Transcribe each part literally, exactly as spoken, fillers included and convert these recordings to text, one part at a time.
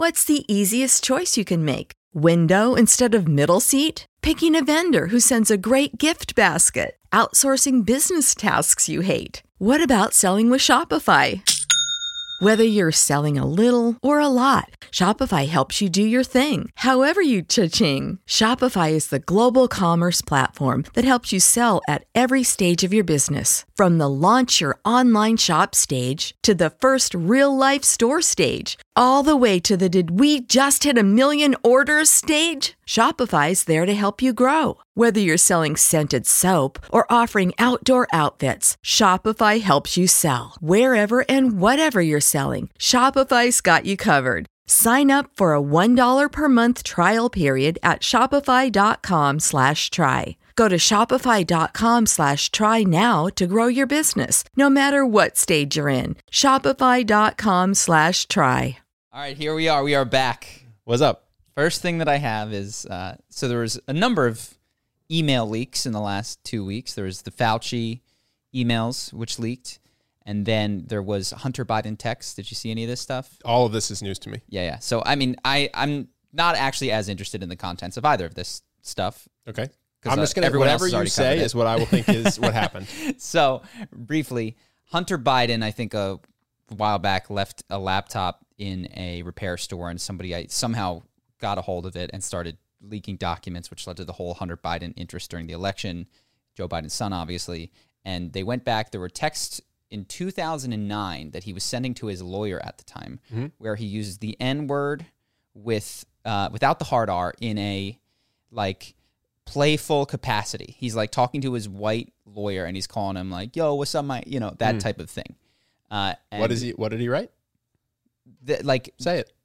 What's the easiest choice you can make? Window instead of middle seat? Picking a vendor who sends a great gift basket? Outsourcing business tasks you hate? What about selling with Shopify? Whether you're selling a little or a lot, Shopify helps you do your thing, however you cha-ching. Shopify is the global commerce platform that helps you sell at every stage of your business. From the launch your online shop stage to the first real-life store stage, all the way to the did we just hit a million orders stage. Shopify's there to help you grow. Whether you're selling scented soap or offering outdoor outfits, Shopify helps you sell. Wherever and whatever you're selling, Shopify's got you covered. Sign up for a one dollar per month trial period at shopify.com slash try. Go to shopify.com slash try now to grow your business, no matter what stage you're in. Shopify.com slash try. All right, here we are. We are back. What's up? First thing that I have is, uh, so there was a number of email leaks in the last two weeks. There was the Fauci emails, which leaked, and then there was Hunter Biden text. Did you see any of this stuff? All of this is news to me. Yeah, yeah. So, I mean, I, I'm not actually as interested in the contents of either of this stuff. Okay. I'm uh, just going to, whatever you say is what I will think is what happened. So, briefly, Hunter Biden, I think a while back, left a laptop in a repair store, and somebody I somehow got a hold of it and started leaking documents, which led to the whole Hunter Biden interest during the election, Joe Biden's son, obviously. And they went back. There were texts in two thousand nine that he was sending to his lawyer at the time, mm-hmm. where he uses the N word with uh, without the hard R in a like playful capacity. He's like talking to his white lawyer, and he's calling him like, "Yo, what's up, my," you know, that mm. type of thing. Uh, what is he? What did he write? The, like, say it.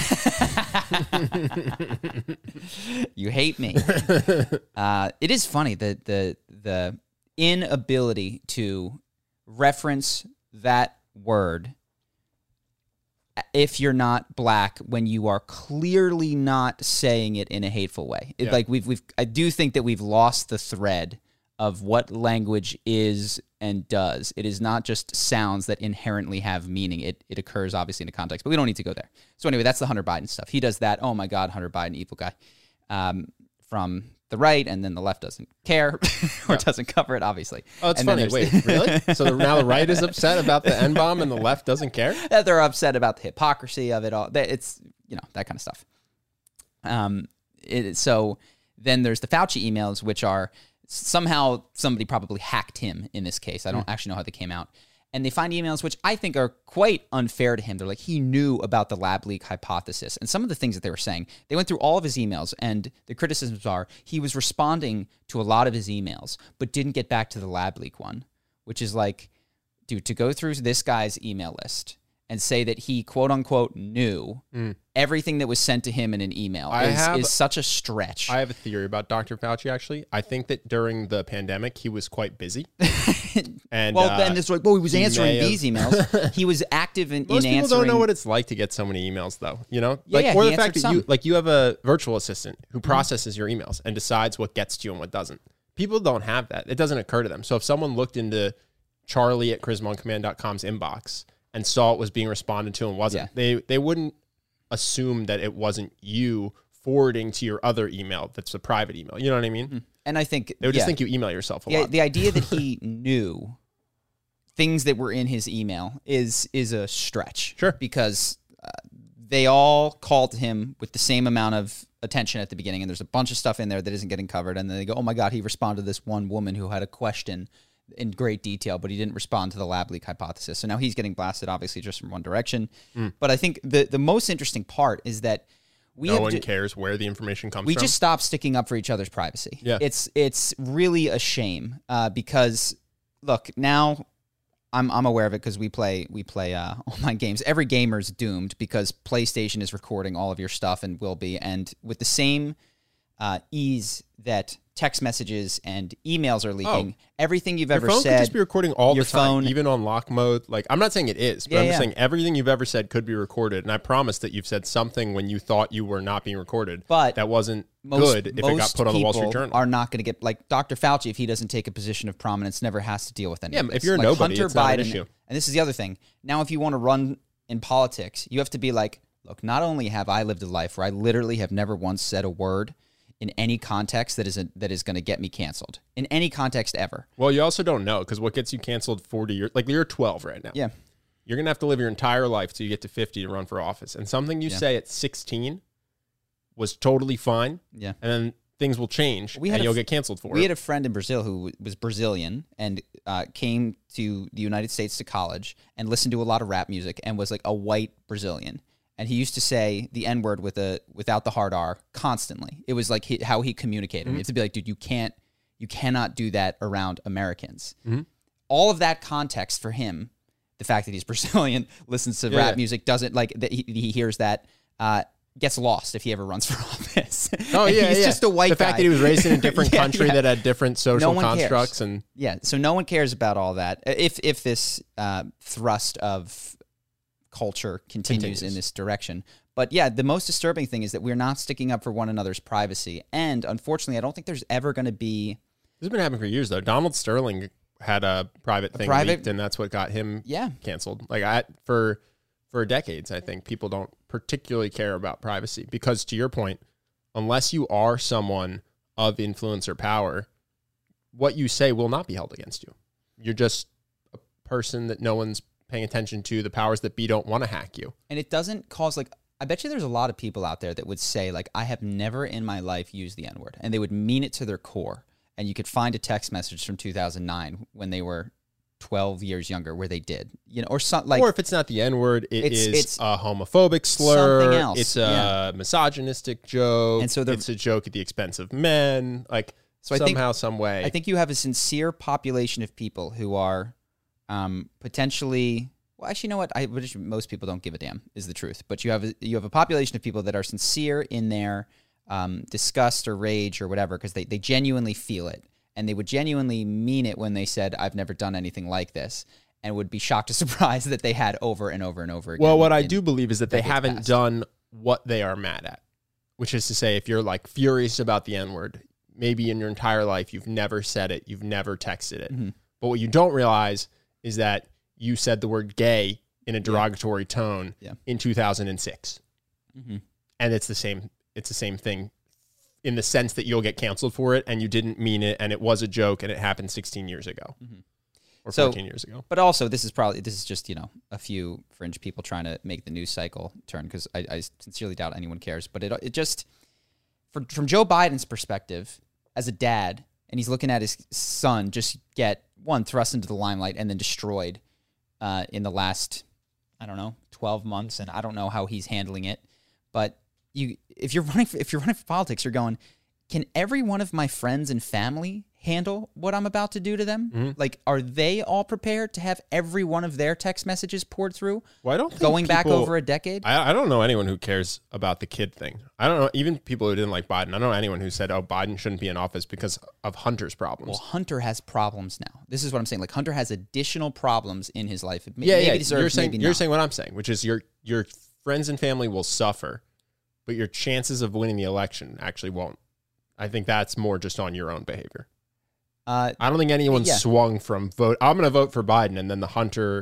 You hate me. Uh, it is funny that the the inability to reference that word if you're not black when you are clearly not saying it in a hateful way. It, yeah. Like we've we've I do think that we've lost the thread of what language is and does. It is not just sounds that inherently have meaning. It it occurs obviously in a context, but we don't need to go there. So anyway, that's the Hunter Biden stuff. He does that. Oh my God, Hunter Biden, evil guy. Um, from the right, and then the left doesn't care or yeah. doesn't cover it, obviously. Oh, it's and funny. Wait, really? So now the right is upset about the N-bomb and the left doesn't care? That they're upset about the hypocrisy of it all. It's, you know, that kind of stuff. Um, it, so then there's the Fauci emails, which are somehow somebody probably hacked him in this case. I don't mm. actually know how they came out. And they find emails which I think are quite unfair to him. They're like, he knew about the lab leak hypothesis. And some of the things that they were saying, they went through all of his emails, and the criticisms are he was responding to a lot of his emails, but didn't get back to the lab leak one, which is like, dude, to go through this guy's email list and say that he, quote unquote, knew mm. everything that was sent to him in an email is, have, is such a stretch. I have a theory about Doctor Fauci, actually. I think that during the pandemic, he was quite busy. and Well, uh, then it's like, well, he was he answering these have... emails. He was active in, Most in people answering. don't know what it's like to get so many emails, though. You know? Yeah, like, yeah, or he the fact that some. you, like, you have a virtual assistant who processes mm-hmm. your emails and decides what gets to you and what doesn't. People don't have that. It doesn't occur to them. So if someone looked into Charlie at charisma on command dot com's inbox and saw it was being responded to and wasn't, yeah. they they wouldn't assume that it wasn't you forwarding to your other email that's a private email. You know what I mean? Mm-hmm. And I think... They would yeah. just think you email yourself a yeah, lot. The idea that he knew things that were in his email is is a stretch. Sure. Because uh, they all called him with the same amount of attention at the beginning, and there's a bunch of stuff in there that isn't getting covered, and then they go, oh my God, he responded to this one woman who had a question in great detail, but he didn't respond to the lab leak hypothesis. So now he's getting blasted, obviously, just from one direction. Mm. But I think the, the most interesting part is that we no have one ju- cares where the information comes we from. We just stopped sticking up for each other's privacy. Yeah. It's it's really a shame uh, because, look, now I'm I'm aware of it because we play we play uh, online games. Every gamer's doomed because PlayStation is recording all of your stuff and will be. And with the same uh, ease that text messages and emails are leaking, oh. everything you've your ever phone said. Could just be recording all your the time, phone, even on lock mode. Like, I'm not saying it is, but yeah, I'm just yeah. saying everything you've ever said could be recorded. And I promise that you've said something when you thought you were not being recorded, but that wasn't most, good if it got put on the Wall Street Journal. Are not going to get, like Doctor Fauci, if he doesn't take a position of prominence, never has to deal with any yeah, of this. If you're like nobody, Hunter it's not Biden, an issue. And this is the other thing. Now, if you want to run in politics, you have to be like, look, not only have I lived a life where I literally have never once said a word in any context that is a, that is going to get me canceled in any context ever. Well, you also don't know, because what gets you canceled forty years, like you're twelve right now. Yeah. You're going to have to live your entire life till you get to fifty to run for office. And something you Yeah. say at sixteen was totally fine. Yeah. And then things will change We had and a you'll f- get canceled for We it. had a friend in Brazil who was Brazilian and uh, came to the United States to college and listened to a lot of rap music and was like a white Brazilian. And he used to say the N word with a without the hard R constantly. It was like he, how he communicated. Mm-hmm. You have to be like, dude, you can't, you cannot do that around Americans. Mhm. All of that context for him, the fact that he's Brazilian, listens to Yeah, rap yeah. music, doesn't like that he, he hears that, uh, gets lost if he ever runs for office. Oh And yeah, he's yeah. just a white The guy. fact that he was raised in a different Yeah, country yeah. that had different social one cares. constructs and Yeah, so no one cares about all that. If if this uh, thrust of culture continues, Continues. in this direction. But yeah, the most disturbing thing is that we're not sticking up for one another's privacy. And unfortunately, I don't think there's ever going to be... this has been happening for years though. Donald Sterling had a private thing private- leaked, and that's what got him Yeah, canceled. Like I for for decades, I think people don't particularly care about privacy because, to your point, unless you are someone of influence or power, what you say will not be held against you. You're just a person that no one's paying attention to. The powers that be don't want to hack you. and it doesn't cause like... I bet you there's a lot of people out there that would say like, I have never in my life used the N-word. And they would mean it to their core. And you could find a text message from two thousand nine when they were twelve years younger where they did. You know, or something like... Or if it's not the N-word, it It's- is it's a homophobic slur. something else, It's a yeah. misogynistic joke. And so the- it's a joke at the expense of men. Like So I think- somehow, some way. I think you have a sincere population of people who are um, potentially. Well, actually, you know what? I which most people don't give a damn is the truth. But you have a, you have a population of people that are sincere in their um, disgust or rage or whatever because they, they genuinely feel it and they would genuinely mean it when they said, "I've never done anything like this," and would be shocked or surprised that they had over and over and over again. Well, what I in- do believe is that they decades haven't past. done what they are mad at, which is to say, if you're like furious about the N-word, maybe in your entire life you've never said it, you've never texted it. Mhm. But what you don't realize is that you said the word gay in a derogatory tone Yeah. in two thousand six. Mhm. And it's the same it's the same thing in the sense that you'll get canceled for it and you didn't mean it and it was a joke and it happened sixteen years ago. Mhm. Or So- fourteen years ago. But also, this is probably this is just you know a few fringe people trying to make the news cycle turn because I, I sincerely doubt anyone cares. But it it just for, from Joe Biden's perspective as a dad, and he's looking at his son just get one thrust into the limelight and then destroyed uh, in the last I don't know twelve months, and I don't know how he's handling it. But you, if you're running for, if you're running for politics, you're going, can every one of my friends and family handle what I'm about to do to them? Mm-hmm. Like, are they all prepared to have every one of their text messages poured through Well, I don't think going back people- over a decade? I, I don't know anyone who cares about the kid thing. I don't know, even people who didn't like Biden. I don't know anyone who said, oh, Biden shouldn't be in office because of Hunter's problems. Well, Hunter has problems now. This is what I'm saying. Like, Hunter has additional problems in his life. Maybe, yeah, maybe yeah. deserves, You're saying maybe you're not. saying what I'm saying, which is your your friends and family will suffer, but your chances of winning the election actually won't. I think that's more just on your own behavior. Uh, I don't think anyone Yeah. swung from vote. I'm going to vote for Biden, and then the Hunter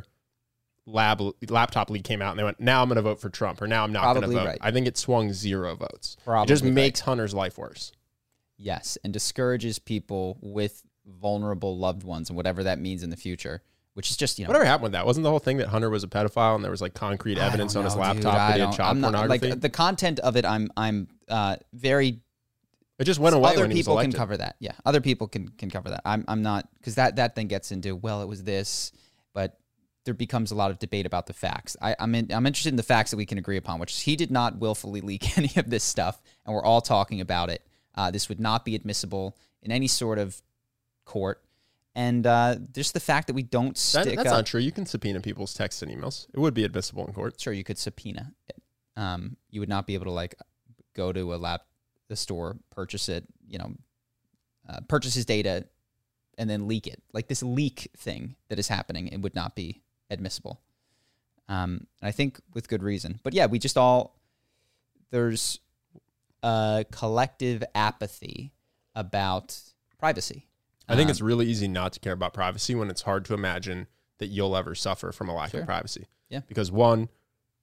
lab laptop leak came out, and they went, "Now I'm going to vote for Trump," or "Now I'm not going to Probably vote." right. I think it swung zero votes. Probably it just right. makes Hunter's life worse. yes, and discourages people with vulnerable loved ones and whatever that means in the future, which is just, you know. Whatever happened with that? Wasn't the whole thing that Hunter was a pedophile, and there was like concrete I evidence don't on his know, laptop dude. that I he had don't- child I'm not- pornography? Like, the content of it, I'm I'm uh, very it just went away other when he was people can elected. cover that. Yeah, other people can can cover that. I'm I'm not because that that then gets into well, it was this, but there becomes a lot of debate about the facts. I, I'm in, I'm interested in the facts that we can agree upon, which is he did not willfully leak any of this stuff, and we're all talking about it. Uh, this would not be admissible in any sort of court, and uh, just the fact that we don't That- stick that's up. not true. You can subpoena people's texts and emails. It would be admissible in court. Sure, you could subpoena it. Um, you would not be able to like go to a lap, the store, purchase it, you know, uh, purchase his data, and then leak it. Like this leak thing that is happening, it would not be admissible. Um, and I think with good reason. But yeah, we just all there's a collective apathy about privacy. I think Um, it's really easy not to care about privacy when it's hard to imagine that you'll ever suffer from a lack Sure. of privacy. Yeah. Because one,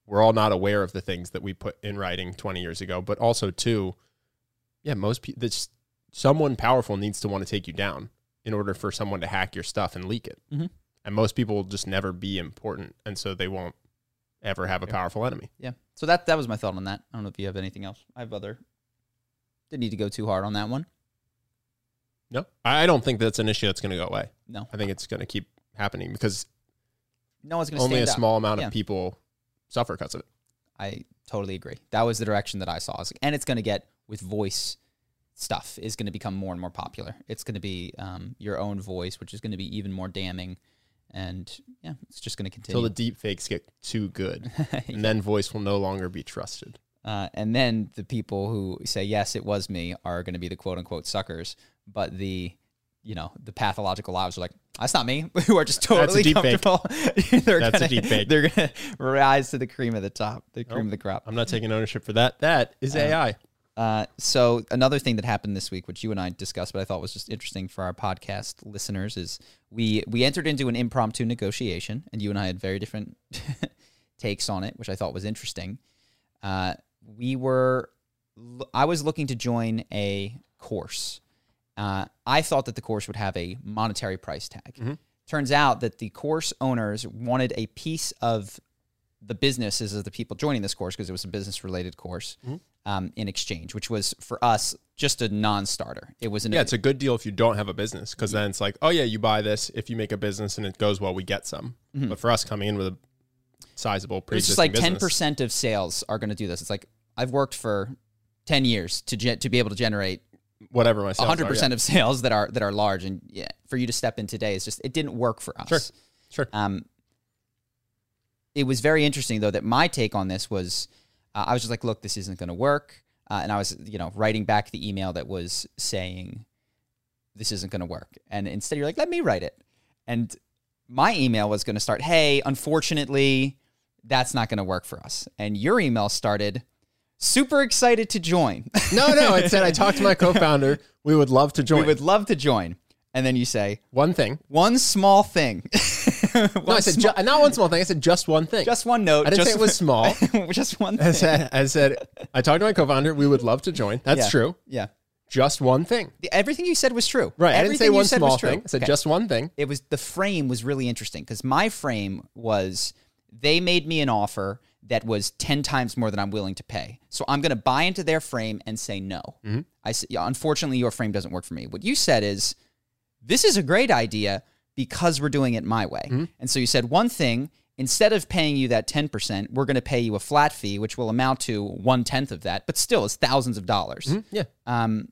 we're all not aware of the things that we put in writing twenty years ago, but also too, yeah, most people, someone powerful needs to want to take you down in order for someone to hack your stuff and leak it. Mm-hmm. And most people will just never be important. And so they won't ever have a powerful enemy. Yeah. So that, that was my thought on that. I don't know if you have anything else. I have other, didn't need to go too hard on that one. No, I don't think that's an issue that's going to go away. No. I think it's going to keep happening because no one's going to only a stand small up. amount Yeah. of people suffer because of it. I totally agree. That was the direction that I saw. And it's going to get, with voice stuff, is going to become more and more popular. It's going to be um, your own voice, which is going to be even more damning. And yeah, it's just going to continue. Until the deep fakes get too good. Yeah. And then voice will no longer be trusted. Uh, and then the people who say, yes, it was me, are going to be the quote unquote suckers. But the, you know, the pathological lives are like, that's not me, who are just totally deep fake. comfortable. they're That's gonna, a deep fake. They're going to rise to the cream of the top, the cream Nope. of the crop. I'm not taking ownership for that. That is A I. Uh, so another thing that happened this week, which you and I discussed, but I thought was just interesting for our podcast listeners, is we we entered into an impromptu negotiation, and you and I had very different takes on it, which I thought was interesting. Uh, we were, I was looking to join a course. Uh, I thought that the course would have a monetary price tag. Mm-hmm. Turns out that the course owners wanted a piece of the businesses of the people joining this course, because it was a business-related course, Mm-hmm. um, in exchange, which was, for us, just a non-starter. It was an Yeah, it's a good deal if you don't have a business, because then it's like, oh, yeah, you buy this. If you make a business and it goes well, we get some. Mm-hmm. But for us coming in with a sizable It's pre-existing just like business, ten percent of sales are going to do this. It's like, I've worked for ten years to ge- to be able to generate whatever my sales one hundred percent are, of sales that are that are large. And yeah, for you to step in today, is just, it didn't work for us. Sure, sure. Um, it was very interesting, though, that my take on this was, uh, I was just like, look, this isn't going to work. Uh, and I was, you know, writing back the email that was saying, this isn't going to work. And instead you're like, let me write it. And my email was going to start, hey, unfortunately, that's not going to work for us. And your email started, super excited to join. No, no, it said, I talked to my co-founder. We would love to join. We would love to join. And then you say, one thing. one small thing. No, I said, ju- not one small thing. I said just one thing. Just one note. I didn't just, say it was small. just one I thing. said, I said, I talked to my co-founder. We would love to join. That's Yeah. true. Yeah. Just one thing. The- Everything you said was true. Right. I didn't say Everything you one said was small true. thing. I said Okay. just one thing. It was, the frame was really interesting, because my frame was, they made me an offer that was ten times more than I'm willing to pay. So I'm going to buy into their frame and say no. Mm-hmm. I said, yeah, unfortunately, your frame doesn't work for me. What you said is, this is a great idea because we're doing it my way. Mm-hmm. And so you said, one thing, instead of paying you that ten percent, we're going to pay you a flat fee, which will amount to one-tenth of that, but still is thousands of dollars. Mm-hmm. Yeah. Um,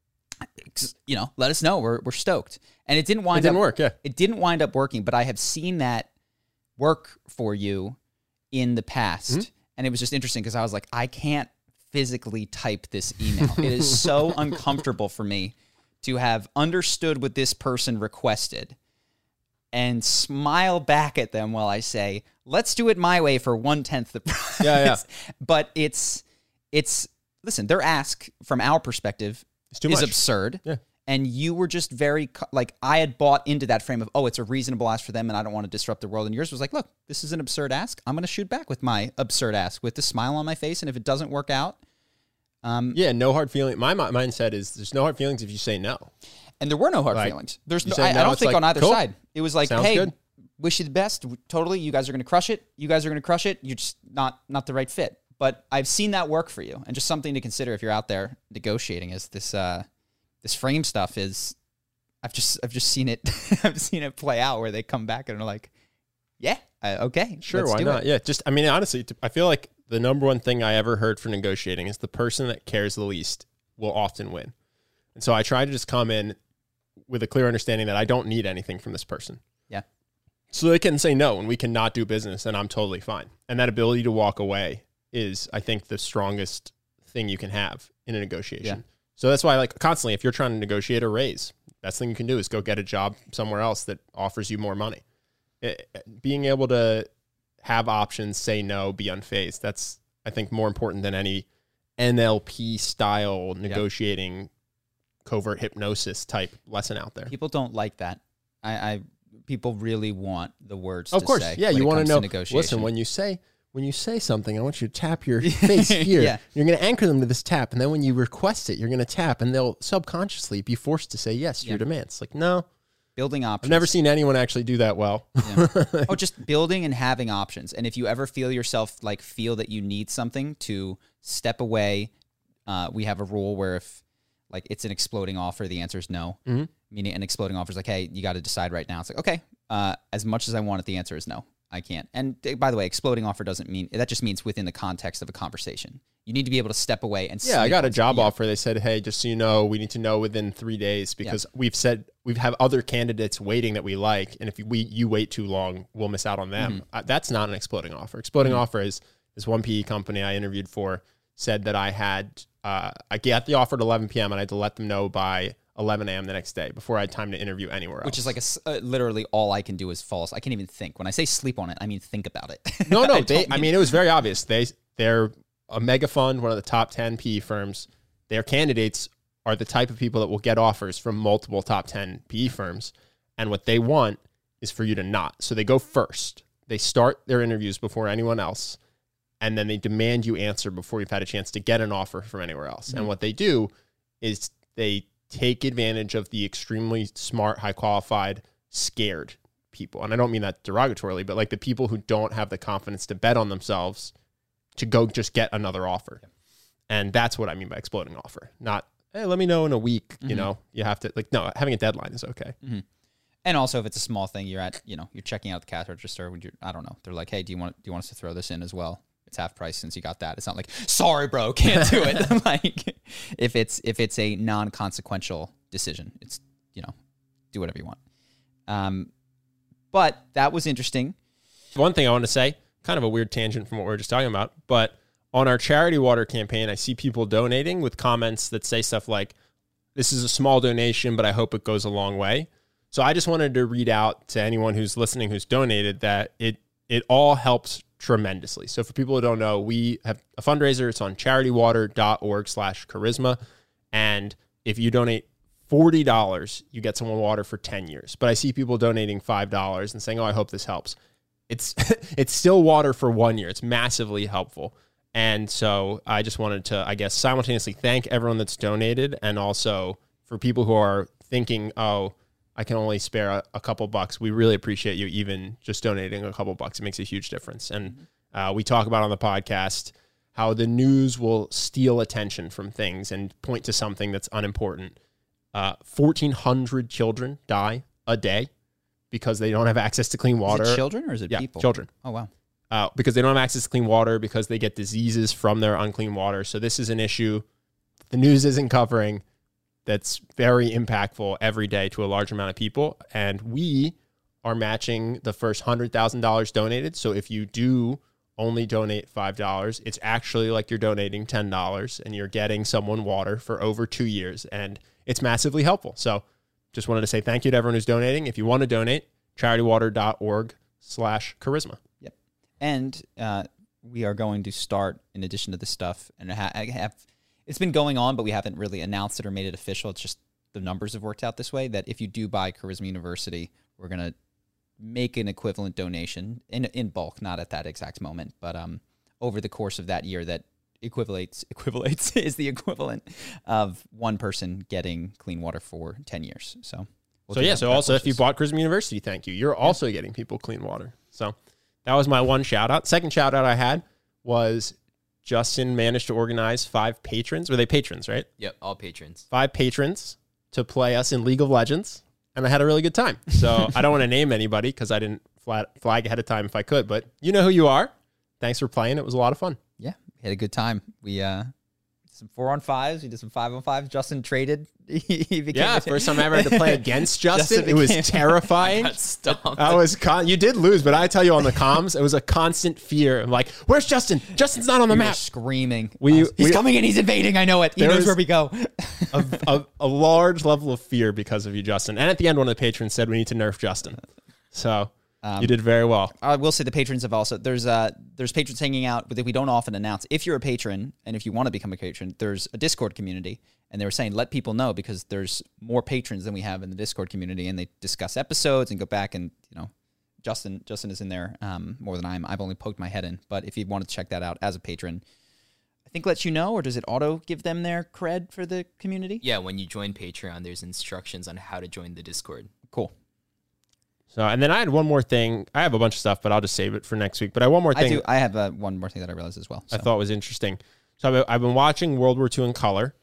you know, let us know. We're, we're stoked. And it didn't It wind didn't up work. Yeah. It didn't wind up working, but I have seen that work for you in the past. Mm-hmm. And it was just interesting, because I was like, I can't physically type this email. It is so uncomfortable for me to have understood what this person requested and smile back at them while I say, let's do it my way for one-tenth the price. Yeah, yeah. But it's, it's, listen, their ask from our perspective It's too is much. absurd. Yeah. And you were just very, co- like, I had bought into that frame of, oh, it's a reasonable ask for them and I don't want to disrupt the world. And yours was like, look, this is an absurd ask. I'm going to shoot back with my absurd ask with the smile on my face. And if it doesn't work out, um, Yeah. No hard feeling. My mi- mindset is there's no hard feelings if you say no. and there were no hard Like, feelings. There's you no, say I, I no, don't it's think like, on either cool. side. It was like, Sounds hey, good. wish you the best. Totally. You guys are going to crush it. You guys are going to crush it. You're just not, not the right fit. But I've seen that work for you. And just something to consider if you're out there negotiating is this, uh, this frame stuff is, I've just, I've just seen it, I've seen it play out where they come back and are like, yeah, uh, okay, Sure, let's why do not? it. Yeah, just I mean, honestly, t- I feel like the number one thing I ever heard for negotiating is the person that cares the least will often win. And so I try to just come in with a clear understanding that I don't need anything from this person. Yeah. So they can say no and we cannot do business and I'm totally fine. And that ability to walk away is, I think, the strongest thing you can have in a negotiation. Yeah. So that's why, like, constantly, if you're trying to negotiate a raise, best thing you can do is go get a job somewhere else that offers you more money. It, being able to have options, say no, be unfazed, that's, I think, more important than any N L P style negotiating, covert hypnosis type lesson out there. People don't like that. I, I people really want the words Of to course. say. Yeah, when you it want comes to know, negotiation. listen, when you say, when you say something, I want you to tap your face here. Yeah. You're going to anchor them to this tap. And then when you request it, you're going to tap and they'll subconsciously be forced to say yes to Yeah. your demands. Like, no. Building options. I've never seen anyone actually do that well. Yeah. Oh, just building and having options. And if you ever feel yourself like feel that you need something to step away, uh, we have a rule where if like it's an exploding offer, the answer is no. Mm-hmm. Meaning an exploding offer is like, hey, you got to decide right now. It's like, okay, uh, as much as I want it, the answer is no. I can't. And uh, by the way, exploding offer doesn't mean, that just means within the context of a conversation. You need to be able to step away and Yeah, I sleep got a on job something. offer. They said, hey, just so you know, we need to know within three days because we've said we've have other candidates waiting that we like. And if we you wait too long, we'll miss out on them. Mm-hmm. Uh, that's not an exploding offer. Exploding Mm-hmm. offer is this one P E company I interviewed for said that I had, uh, I got the offer at eleven p.m. and I had to let them know by eleven a.m. the next day before I had time to interview anywhere else. Which is like a, s- uh, literally all I can do is false. I can't even think. When I say sleep on it, I mean think about it. No, no. I they, don't I mean, it was very obvious. They, they're a mega fund, one of the top ten P E firms. Their candidates are the type of people that will get offers from multiple top ten P E firms. And what they want is for you to not. So they go first. They start their interviews before anyone else. And then they demand you answer before you've had a chance to get an offer from anywhere else. Mm-hmm. And what they do is they take advantage of the extremely smart, high qualified, scared people. And I don't mean that derogatorily, but like the people who don't have the confidence to bet on themselves to go just get another offer. Yeah. And that's what I mean by exploding offer. Not, hey, let me know in a week. You Mm-hmm. know, you have to, like, no, having a deadline is okay. Mm-hmm. And also, if it's a small thing, you're at, you know, you're checking out the cash register. When you're, I don't know. They're like, hey, do you want, do you want us to throw this in as well? It's half price since you got that. It's not like, sorry, bro, can't do it. Like, if it's if it's a non-consequential decision, it's, you know, do whatever you want. Um, but that was interesting. One thing I want to say, kind of a weird tangent from what we were just talking about, but on our charity water campaign, I see people donating with comments that say stuff like, this is a small donation, but I hope it goes a long way. So I just wanted to read out to anyone who's listening who's donated that it it all helps tremendously. So for people who don't know, we have a fundraiser. It's on charitywater.org slash charisma. And if you donate forty dollars, you get someone water for ten years. But I see people donating five dollars and saying, oh, I hope this helps. It's it's still water for one year. It's massively helpful. And so I just wanted to, I guess, simultaneously thank everyone that's donated. And also for people who are thinking, oh, I can only spare a, a couple bucks. We really appreciate you even just donating a couple bucks. It makes a huge difference. And uh, we talk about on the podcast how the news will steal attention from things and point to something that's unimportant. Uh, fourteen hundred children die a day because they don't have access to clean water. Is it children or is it yeah, people? Children. Oh, wow. Uh, because they don't have access to clean water, because they get diseases from their unclean water. So this is an issue the news isn't covering that's very impactful every day to a large amount of people. And we are matching the first one hundred thousand dollars donated. So if you do only donate five dollars, it's actually like you're donating ten dollars and you're getting someone water for over two years. And it's massively helpful. So just wanted to say thank you to everyone who's donating. If you want to donate, charitywater.org slash charisma. Yep. And uh, we are going to start, in addition to this stuff, and ha- I have, it's been going on, but we haven't really announced it or made it official. It's just the numbers have worked out this way, that if you do buy Charisma University, we're going to make an equivalent donation in in bulk, not at that exact moment, but um over the course of that year that equivalates, equivalates is the equivalent of one person getting clean water for ten years. So, we'll So do yeah, that- so that also if you courses. bought Charisma University, thank you. You're also getting people clean water. So that was my one shout out. Second shout out I had was Justin managed to organize five patrons. Were they patrons, right? Yep, all patrons. Five patrons to play us in League of Legends. And I had a really good time. So I don't want to name anybody because I didn't flat flag ahead of time if I could, but you know who you are. Thanks for playing. It was a lot of fun. Yeah, we had a good time. We uh, did some four on fives. We did some five on fives. Justin traded. he became Yeah, a- first time I ever had to play against Justin. Justin it was became- terrifying. Got stomped. I was con- you did lose, but I tell you on the comms, it was a constant fear. I'm like, where's Justin? Justin's not on the we were map. screaming. We- I was, he's we- coming in. He's invading. I know it. He There knows was- where we go. a, a, a large level of fear because of you, Justin. And at the end, one of the patrons said we need to nerf Justin. So you did very well. I will say the patrons have also, there's uh there's patrons hanging out, but that we don't often announce. If you're a patron and if you want to become a patron, there's a Discord community, and they were saying let people know because there's more patrons than we have in the Discord community, and they discuss episodes and go back and, you know, Justin Justin is in there um, more than I am. I've only poked my head in. But if you want to check that out as a patron, I think lets you know, or does it auto give them their cred for the community? Yeah, when you join Patreon, there's instructions on how to join the Discord. Cool. So, and then I had one more thing. I have a bunch of stuff, but I'll just save it for next week. But I have one more thing. I do. I have uh, one more thing that I realized as well. So. I thought was interesting. So I've, I've been watching World War Two in color.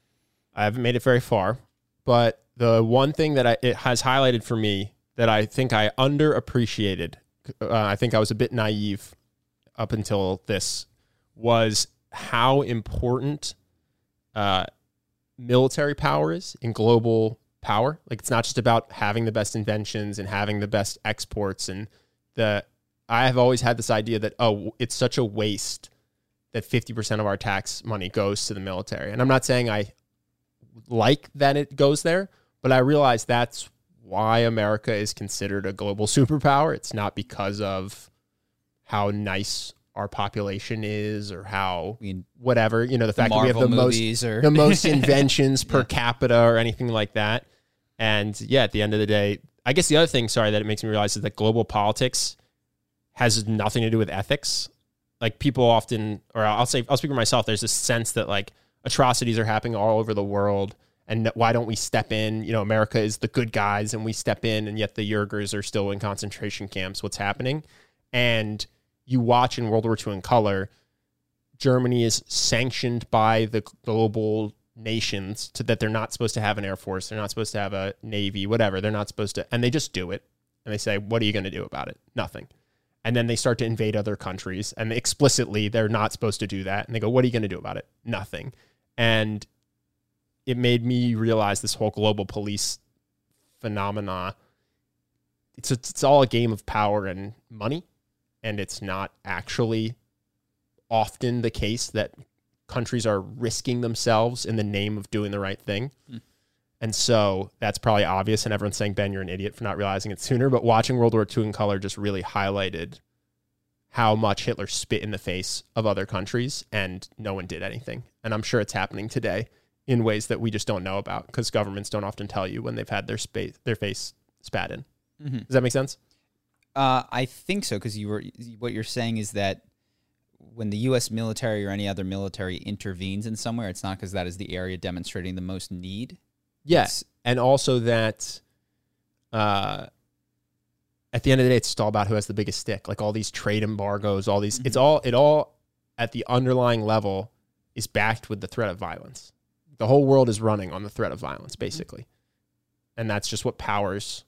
I haven't made it very far, but the one thing that I, it has highlighted for me that I think I underappreciated, uh, I think I was a bit naive up until this, was how important uh, military power is in global power. Like, it's not just about having the best inventions and having the best exports. And the I have always had this idea that, oh, it's such a waste that fifty percent of our tax money goes to the military. And I'm not saying I like that it goes there, but I realize that's why America is considered a global superpower. It's not because of how nice our population is or how I mean, whatever, you know, the fact Marvel that we have the movies most or the most inventions per Yeah. capita or anything like that. And yeah, at the end of the day, I guess the other thing, sorry, that it makes me realize is that global politics has nothing to do with ethics. Like, people often, or I'll say, I'll speak for myself, there's this sense that like atrocities are happening all over the world. And why don't we step in? You know, America is the good guys and we step in, and yet the Uyghurs are still in concentration camps. What's happening? And you watch in World War Two in color, Germany is sanctioned by the global nations to that they're not supposed to have an air force. They're not supposed to have a navy, whatever. They're not supposed to, and they just do it. And they say, what are you going to do about it? Nothing. And then they start to invade other countries, and explicitly they're not supposed to do that. And they go, what are you going to do about it? Nothing. And it made me realize this whole global police phenomena, it's it's all a game of power and money, and it's not actually often the case that countries are risking themselves in the name of doing the right thing. Mm. And so that's probably obvious, and everyone's saying, Ben, you're an idiot for not realizing it sooner. But watching World War Two in color just really highlighted how much Hitler spit in the face of other countries, and no one did anything. And I'm sure it's happening today in ways that we just don't know about, because governments don't often tell you when they've had their space, their face spat in. Mm-hmm. Does that make sense? Uh, I think so, because you were what you're saying is that when the U S military or any other military intervenes in somewhere, it's not because that is the area demonstrating the most need. Yes, and also that uh, at the end of the day, it's just all about who has the biggest stick. Like all these trade embargoes, all these, mm-hmm. it's all it all at the underlying level is backed with the threat of violence. The whole world is running on the threat of violence, basically. And that's just what powers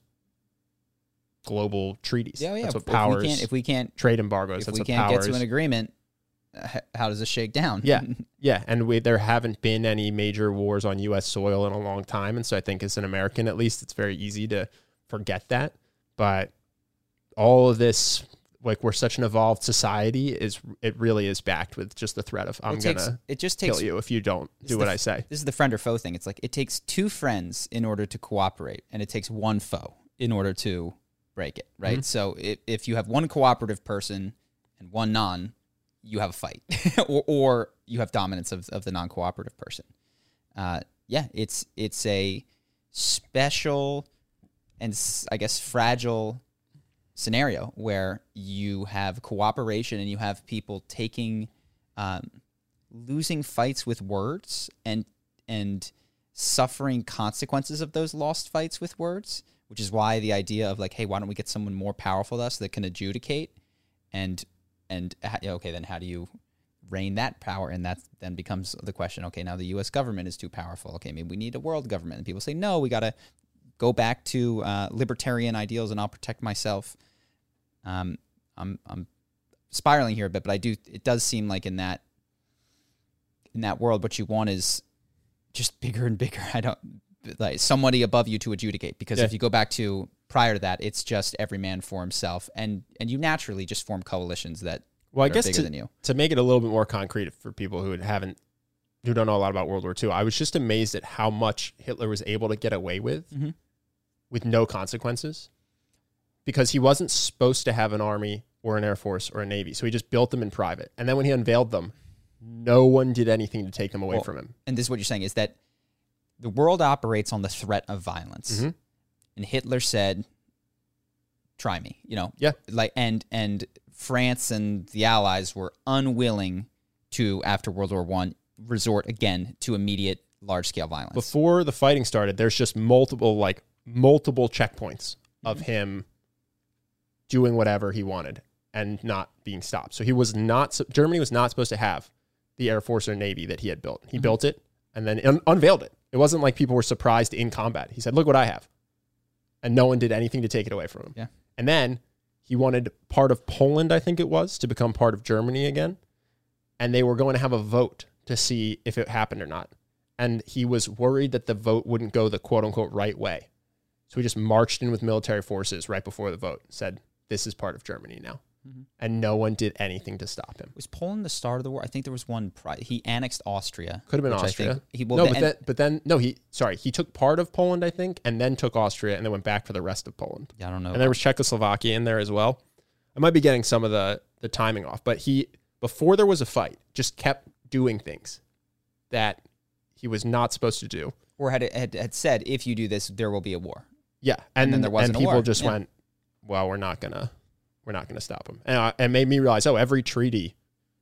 global treaties. Yeah, yeah. That's what if, powers if we can't, if we can't trade embargoes. If that's we what can't powers, get to an agreement, how does this shake down? Yeah, yeah. And we, there haven't been any major wars on U S soil in a long time. And so I think as an American, at least, it's very easy to forget that. But all of this, like, we're such an evolved society, is it really is backed with just the threat of I'm takes, gonna it just takes, kill you if you don't do what the, I say. This is the friend or foe thing. It's like it takes two friends in order to cooperate, and it takes one foe in order to break it, right? Mm-hmm. So if, if you have one cooperative person and one non, you have a fight, or, or you have dominance of, of the non-cooperative person. Uh, yeah, it's it's a special and I guess fragile scenario where you have cooperation and you have people taking, um, losing fights with words and and suffering consequences of those lost fights with words, which is why the idea of like, hey, why don't we get someone more powerful than us that can adjudicate, and and okay, then how do you reign that power? And that then becomes the question. Okay, now the U S government is too powerful. Okay, maybe we need a world government. And people say, no, we got to go back to uh, libertarian ideals, and I'll protect myself. Um, I'm I'm spiraling here a bit, but I do. It does seem like in that in that world, what you want is just bigger and bigger. I don't like somebody above you to adjudicate, because yeah. if you go back to prior to that, it's just every man for himself, and and you naturally just form coalitions that well, I are guess bigger to, than you. To make it a little bit more concrete for people who haven't, who don't know a lot about World War Two, I was just amazed at how much Hitler was able to get away with, mm-hmm. with no consequences, because he wasn't supposed to have an army or an air force or a navy, so he just built them in private, and then when he unveiled them, no one did anything to take them away well, from him. And this is what you're saying, is that the world operates on the threat of violence. Mm-hmm. And Hitler said, try me, you know? Yeah. Like, and, and France and the Allies were unwilling to, after World War One, resort again to immediate large-scale violence. Before the fighting started, there's just multiple, like, multiple checkpoints of mm-hmm. him doing whatever he wanted and not being stopped. So he was not, Germany was not supposed to have the Air Force or Navy that he had built. He mm-hmm. built it and then un- unveiled it. It wasn't like people were surprised in combat. He said, look what I have. And no one did anything to take it away from him. Yeah. And then he wanted part of Poland, I think it was, to become part of Germany again. And they were going to have a vote to see if it happened or not. And he was worried that the vote wouldn't go the quote-unquote right way. So he just marched in with military forces right before the vote, said, this is part of Germany now. Mm-hmm. And no one did anything to stop him. Was Poland the start of the war? I think there was one. Pri- he annexed Austria. Could have been Austria. He, well, no, the, but, then, but then, no, he, sorry, he took part of Poland, I think, and then took Austria and then went back for the rest of Poland. Yeah, I don't know. And there was Czechoslovakia in there as well. I might be getting some of the, the timing off, but he, before there was a fight, just kept doing things that he was not supposed to do. Or had, had, had said, if you do this, there will be a war. Yeah. And, and then there wasn't and people a war. just yeah. went, well, we're not going to. We're not going to stop him. And uh, it made me realize, oh, every treaty,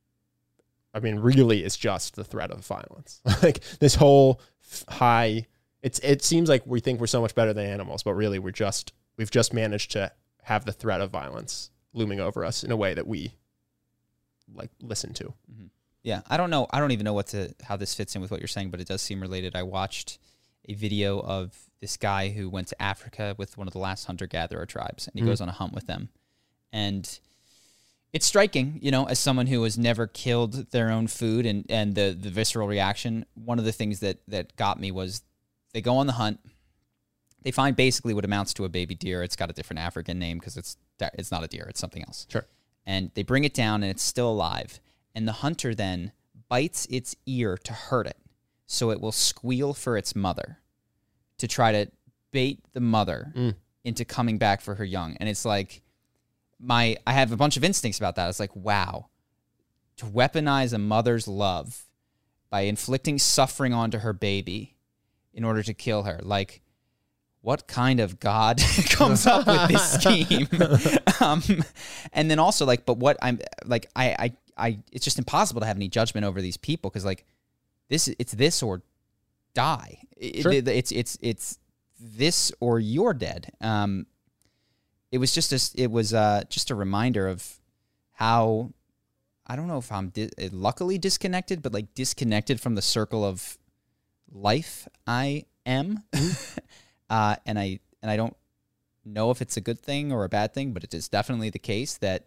I mean, really is just the threat of violence. Like this whole f- high, it's it seems like we think we're so much better than animals, but really we're just, we've just managed to have the threat of violence looming over us in a way that we like listen to. Mm-hmm. Yeah. I don't know. I don't even know what to, how this fits in with what you're saying, but it does seem related. I watched a video of this guy who went to Africa with one of the last hunter-gatherer tribes, and he mm-hmm. goes on a hunt with them. And it's striking, you know, as someone who has never killed their own food and, and the, the visceral reaction. One of the things that, that got me was they go on the hunt. They find basically what amounts to a baby deer. It's got a different African name because it's it's not a deer. It's something else. Sure. And they bring it down and it's still alive. And the hunter then bites its ear to hurt it so it will squeal for its mother to try to bait the mother mm. into coming back for her young. And it's like, My, I have a bunch of instincts about that. It's like, wow, to weaponize a mother's love by inflicting suffering onto her baby in order to kill her. Like, what kind of God comes up with this scheme? um, and then also, like, but what I'm like, I, I, I, it's just impossible to have any judgment over these people because, like, this, it's this or die. Sure. It, it's, it's, it's this or you're dead. Um, It was just a, it was uh, just a reminder of how, I don't know if I'm di- luckily disconnected, but like disconnected from the circle of life I am. uh, and I and I don't know if it's a good thing or a bad thing, but it is definitely the case that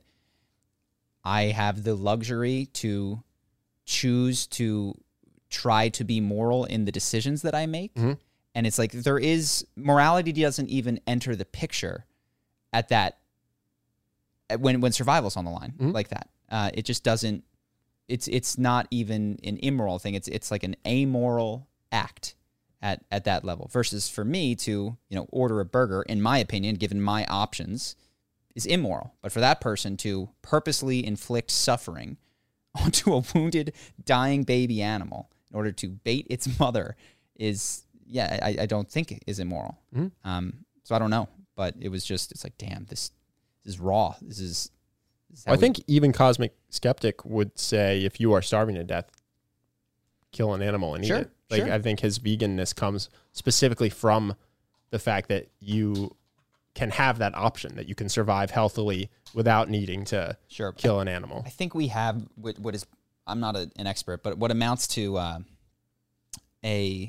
I have the luxury to choose to try to be moral in the decisions that I make. Mm-hmm. And it's like there is, morality doesn't even enter the picture at that, at when when survival's on the line mm-hmm. like that. Uh, it just doesn't, it's it's not even an immoral thing. It's it's like an amoral act at, at that level. Versus for me to, you know, order a burger, in my opinion, given my options, is immoral. But for that person to purposely inflict suffering onto a wounded, dying baby animal in order to bait its mother is, yeah, I, I don't think is immoral. Mm-hmm. Um, so I don't know. But it was just, it's like, damn, this, this is raw. This is. This is I we, think even Cosmic Skeptic would say if you are starving to death, kill an animal and sure, eat it. Like, sure. I think his veganness comes specifically from the fact that you can have that option, that you can survive healthily without needing to sure. kill an animal. I think we have what, what is, I'm not a, an expert, but what amounts to uh, a.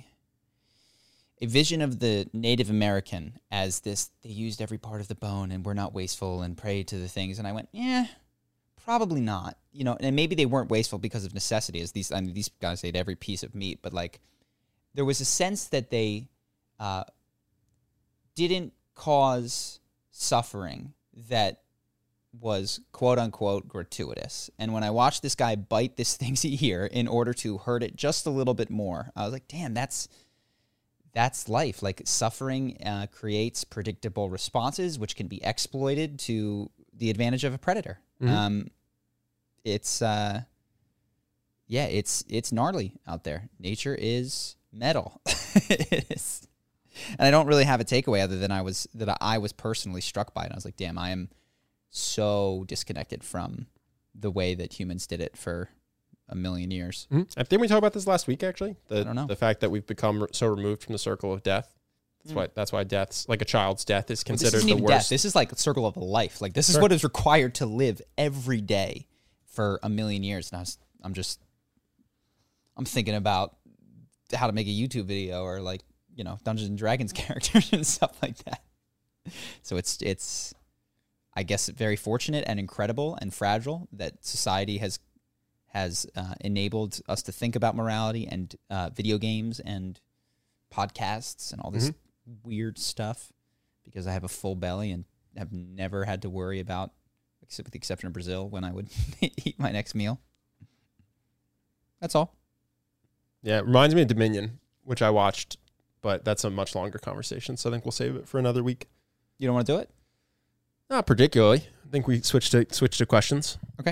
a vision of the Native American as this, they used every part of the bone and were not wasteful and prayed to the things. And I went, yeah, probably not. You know, and maybe they weren't wasteful because of necessity, as these, I mean, these guys ate every piece of meat, but like there was a sense that they uh, didn't cause suffering that was quote unquote gratuitous. And when I watched this guy bite this thing's ear in order to hurt it just a little bit more, I was like, damn, that's, That's life. Like suffering uh, creates predictable responses, which can be exploited to the advantage of a predator. Mm-hmm. Um, it's, uh, yeah, it's it's gnarly out there. Nature is metal. It is. And I don't really have a takeaway other than I was that I was personally struck by it. And I was like, damn, I am so disconnected from the way that humans did it for a million years. Mm-hmm. I think we talked about this last week, actually. The, I don't know. The fact that we've become so removed from the circle of death. That's mm. why That's why death's, like a child's death is considered well, this the even worst. Death. This is like a circle of life. Like this is sure. what is required to live every day for a million years. And I was, I'm just, I'm thinking about how to make a YouTube video or like, you know, Dungeons and Dragons characters and stuff like that. So it's, it's, I guess, very fortunate and incredible and fragile that society has, has uh, enabled us to think about morality and uh, video games and podcasts and all this mm-hmm. weird stuff, because I have a full belly and have never had to worry about, except with the exception of Brazil, when I would eat my next meal. That's all. Yeah, it reminds me of Dominion, which I watched, but that's a much longer conversation, so I think we'll save it for another week. You don't want to do it? Not particularly. I think we switched to switch to questions. Okay.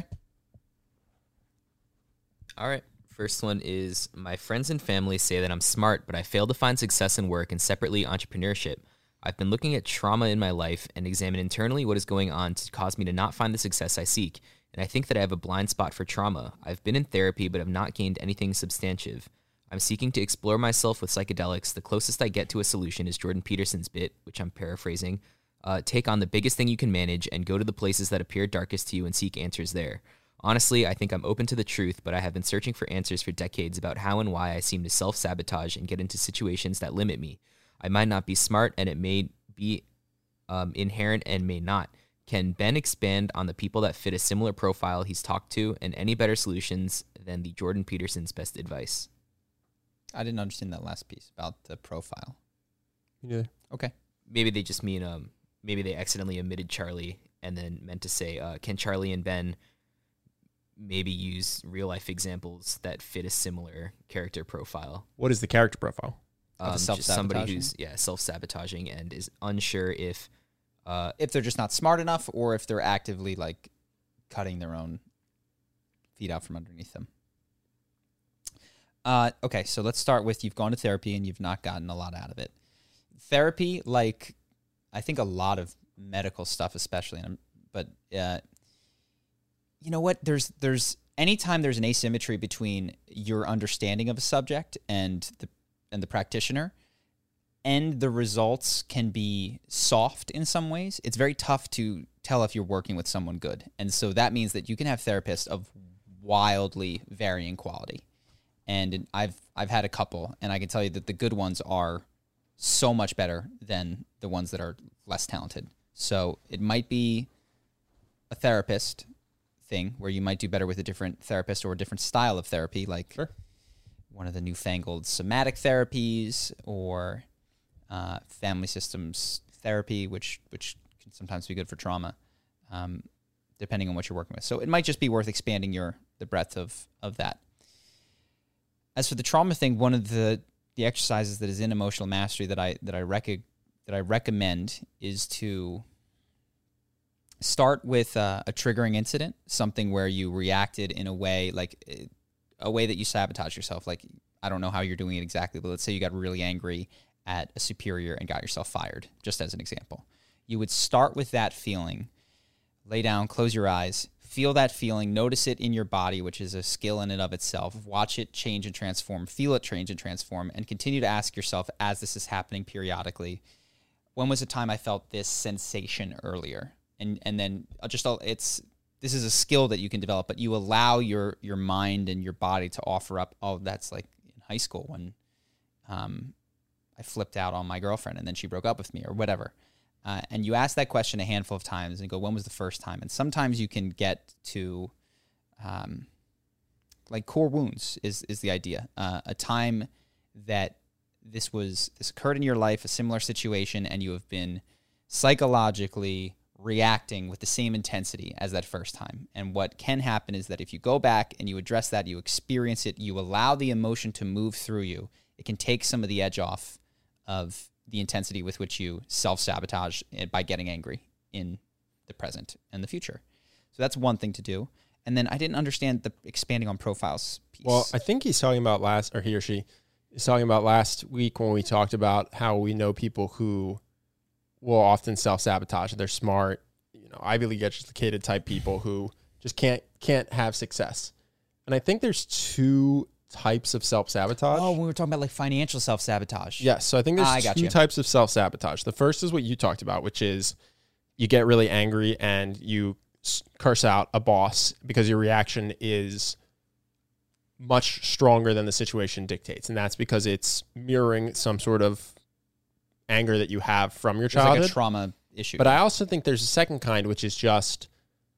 All right. First one is, my friends and family say that I'm smart, but I fail to find success in work and separately entrepreneurship. I've been looking at trauma in my life and examine internally what is going on to cause me to not find the success I seek. And I think that I have a blind spot for trauma. I've been in therapy, but have not gained anything substantive. I'm seeking to explore myself with psychedelics. The closest I get to a solution is Jordan Peterson's bit, which I'm paraphrasing. Uh, take on the biggest thing you can manage and go to the places that appear darkest to you and seek answers there. Honestly, I think I'm open to the truth, but I have been searching for answers for decades about how and why I seem to self-sabotage and get into situations that limit me. I might not be smart, and it may be um, inherent and may not. Can Ben expand on the people that fit a similar profile he's talked to, and any better solutions than the Jordan Peterson's best advice? I didn't understand that last piece about the profile. Yeah. Okay. Maybe they just mean, um, maybe they accidentally omitted Charlie and then meant to say, uh, can Charlie and Ben maybe use real life examples that fit a similar character profile? What is the character profile? Um, Of just somebody self-sabotaging? who's yeah self-sabotaging and is unsure if uh, If they're just not smart enough, or if they're actively like cutting their own feet out from underneath them. Uh, okay, so let's start with, you've gone to therapy and you've not gotten a lot out of it. Therapy, like I think a lot of medical stuff, especially, and I'm- but uh, you know what? There's there's anytime there's an asymmetry between your understanding of a subject and the and the practitioner, and the results can be soft in some ways. It's very tough to tell if you're working with someone good. And so that means that you can have therapists of wildly varying quality. And I've I've had a couple, and I can tell you that the good ones are so much better than the ones that are less talented. So it might be a therapist thing where you might do better with a different therapist or a different style of therapy, like Sure. one of the newfangled somatic therapies, or uh, family systems therapy, which which can sometimes be good for trauma, um, depending on what you're working with. So it might just be worth expanding your the breadth of of that. As for the trauma thing, one of the the exercises that is in emotional mastery that I that I rec- that I recommend is to start with uh, a triggering incident, something where you reacted in a way like a way that you sabotage yourself. Like, I don't know how you're doing it exactly, but let's say you got really angry at a superior and got yourself fired, just as an example. You would start with that feeling, lay down, close your eyes, feel that feeling, notice it in your body, which is a skill in and of itself. Watch it change and transform, feel it change and transform, and continue to ask yourself, as this is happening periodically, when was the time I felt this sensation earlier? And and then just, it's, this is a skill that you can develop, but you allow your your mind and your body to offer up, oh, that's like in high school when um, I flipped out on my girlfriend and then she broke up with me, or whatever. Uh, and you ask that question a handful of times and go, when was the first time? And sometimes you can get to, um, like core wounds is is the idea. Uh, a time that this was, this occurred in your life, a similar situation, and you have been psychologically reacting with the same intensity as that first time. And what can happen is that if you go back and you address that, you experience it, you allow the emotion to move through you, it can take some of the edge off of the intensity with which you self-sabotage by getting angry in the present and the future. So that's one thing to do. And then I didn't understand the expanding on profiles piece. Well, I think he's talking about last, or he or she is talking about last week when we talked about how we know people who will often self-sabotage. They're smart, you know, Ivy League educated type people who just can't can't have success. And I think there's two types of self-sabotage. Oh, we were talking about like financial self-sabotage. Yes, so I think there's I got two you. types of self-sabotage. The first is what you talked about, which is you get really angry and you s- curse out a boss because your reaction is much stronger than the situation dictates. And that's because it's mirroring some sort of anger that you have from your It's childhood. like a trauma issue. But I also think there's a second kind, which is just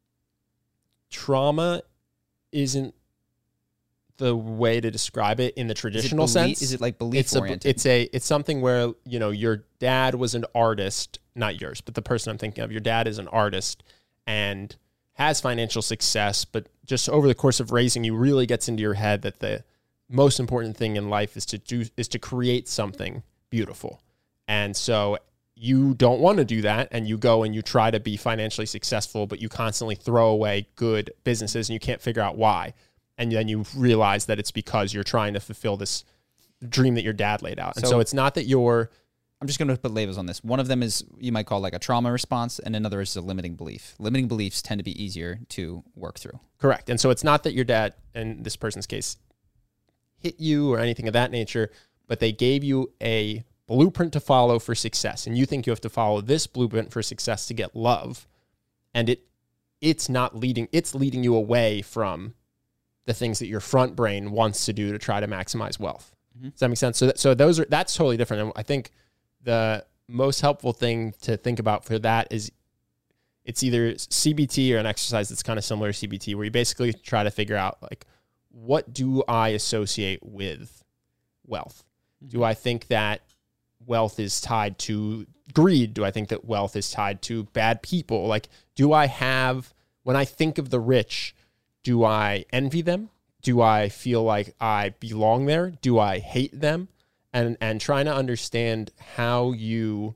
trauma isn't the way to describe it in the traditional is it belie- sense. Is it like belief It's a, oriented? it's a, it's something where, you know, your dad was an artist, not yours, but the person I'm thinking of, your dad is an artist and has financial success, but just over the course of raising you really gets into your head that the most important thing in life is to do, is to create something beautiful. And so you don't want to do that, and you go and you try to be financially successful, but you constantly throw away good businesses and you can't figure out why. And then you realize that it's because you're trying to fulfill this dream that your dad laid out. And so, So- it's not that you're, I'm just going to put labels on this. One of them is you might call like a trauma response, and another is a limiting belief. Limiting beliefs tend to be easier to work through. correct. And so it's not that your dad, in this person's case, hit you or anything of that nature, but they gave you a blueprint to follow for success. And you think you have to follow this blueprint for success to get love. And it it's not leading, it's leading you away from the things that your front brain wants to do to try to maximize wealth. Mm-hmm. Does that make sense? So, that, so those are, that's totally different. And I think the most helpful thing to think about for that is it's either C B T or an exercise that's kind of similar to C B T, where you basically try to figure out, like, what do I associate with wealth? Mm-hmm. Do I think that wealth is tied to greed? Do I think that wealth is tied to bad people? Like, do I have, when I think of the rich, do I envy them? Do I feel like I belong there? Do I hate them? And and trying to understand how you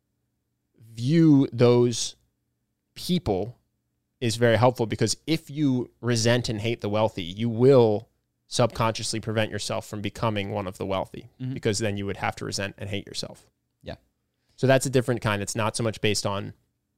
view those people is very helpful, because if you resent and hate the wealthy, you will subconsciously prevent yourself from becoming one of the wealthy, Mhm. because then you would have to resent and hate yourself. Yeah. So that's a different kind. It's not so much based on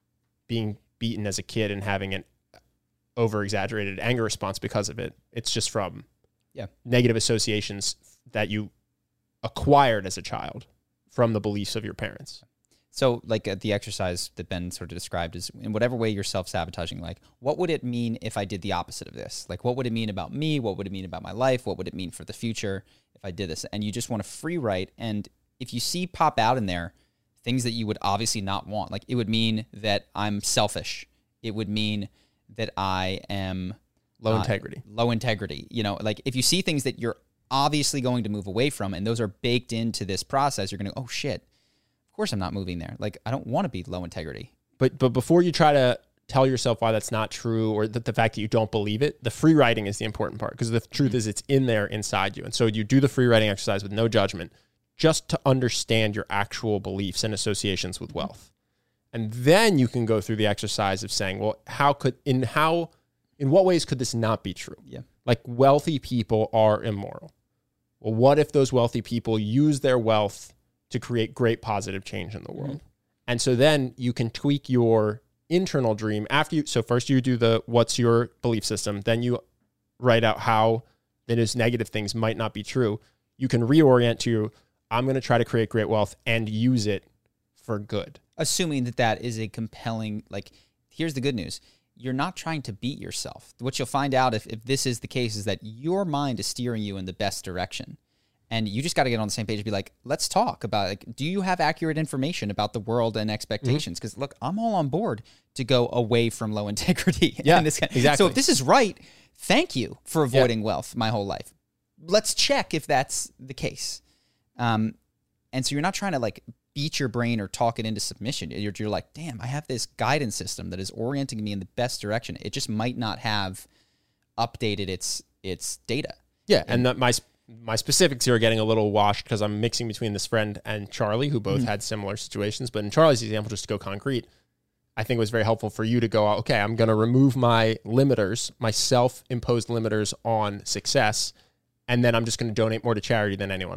being beaten as a kid and having an over-exaggerated anger response because of it. It's just from Yeah. negative associations that you acquired as a child from the beliefs of your parents. So like uh, the exercise that Ben sort of described is, in whatever way you're self-sabotaging, like, what would it mean if I did the opposite of this? Like, what would it mean about me? What would it mean about my life? What would it mean for the future if I did this? And you just want to free write. And if you see pop out in there things that you would obviously not want, like, it would mean that I'm selfish. It would mean that I am Low uh, integrity. Low integrity. You know, like, if you see things that you're obviously going to move away from, and those are baked into this process, you're going to go, oh shit, of course I'm not moving there. Like, I don't want to be low integrity. But but before you try to tell yourself why that's not true, or that the fact that you don't believe it, the free writing is the important part, because the truth Mm-hmm. is it's in there inside you. And so you do the free writing exercise with no judgment, just to understand your actual beliefs and associations with wealth. And then you can go through the exercise of saying, well, how could, in how, in what ways could this not be true? Yeah. Like, wealthy people are immoral. Well, what if those wealthy people use their wealth to create great positive change in the world? Mm-hmm. And so then you can tweak your internal dream after you. So first you do the, what's your belief system? Then you write out how those negative things might not be true. You can reorient to, I'm going to try to create great wealth and use it for good. Assuming that that is a compelling, like, here's the good news. You're not trying to beat yourself. What you'll find out if, if this is the case is that your mind is steering you in the best direction. And you just got to get on the same page and be like, let's talk about, like, do you have accurate information about the world and expectations? Because, look, I'm all on board to go away from low integrity. Yeah, and this kind exactly. So if this is right, thank you for avoiding wealth my whole life. Let's check if that's the case. Um, and so you're not trying to, like, beat your brain or talk it into submission. You're, you're like, damn, I have this guidance system that is orienting me in the best direction. It just might not have updated its its data. Yeah, and that my my specifics here are getting a little washed because I'm mixing between this friend and Charlie, who both Mm-hmm. had similar situations. But in Charlie's example, just to go concrete, I think it was very helpful for you to go, okay, I'm going to remove my limiters, my self-imposed limiters on success, and then I'm just going to donate more to charity than anyone I know.